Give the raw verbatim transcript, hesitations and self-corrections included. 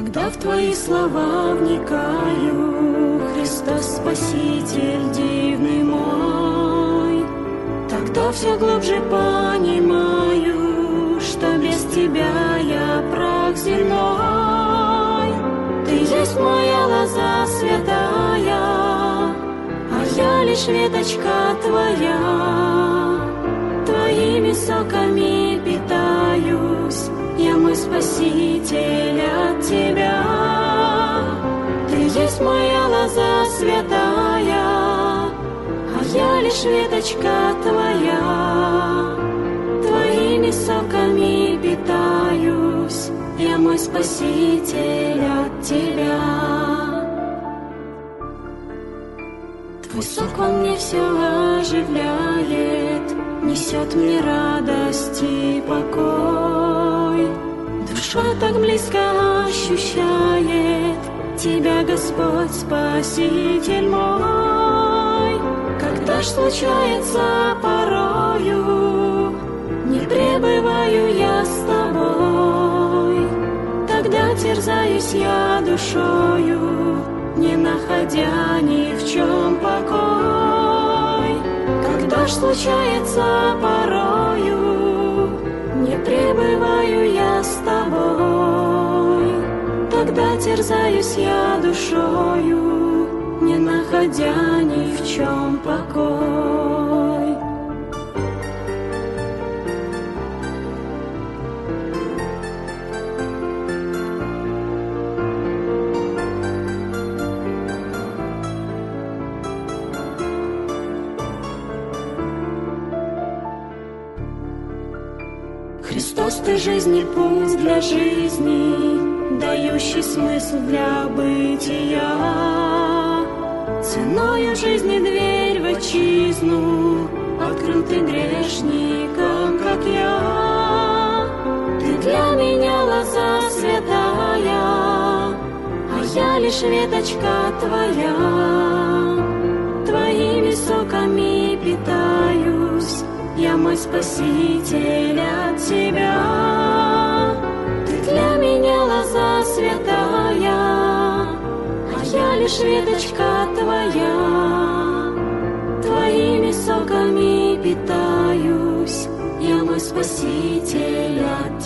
Когда в Твои слова вникаю, Христос Спаситель дивный мой, тогда все глубже понимаю, что без Тебя я прах земной. Ты есть моя лоза святая, а я лишь веточка Твоя. Твоими соками питаюсь, я мой Спаситель от Тебя. Ты есть моя лоза святая, а я лишь веточка Твоя. Твоими соками питаюсь, я мой Спаситель от Тебя. Твой сок, он мне все оживляет, несет мне радость и покой. Душа так близко ощущает Тебя, Господь, Спаситель мой. Когда ж случается порою, не пребываю я с Тобой, тогда терзаюсь я душою, не находя ни в чем покой. Когда ж случается порою, не пребываю я с Тобой, тогда терзаюсь я душою, не находя ни в чем покой. Христос, Ты жизни путь для жизни, дающий смысл для бытия. Ценою жизни дверь в отчизну открыл Ты грешникам, как я. Ты для меня лоза святая, а я лишь веточка Твоя. Твоими соками питаюсь, я мой Спаситель от Тебя. Ты для меня лоза святая, а я лишь веточка Твоя. Твоими соками питаюсь, я мой Спаситель от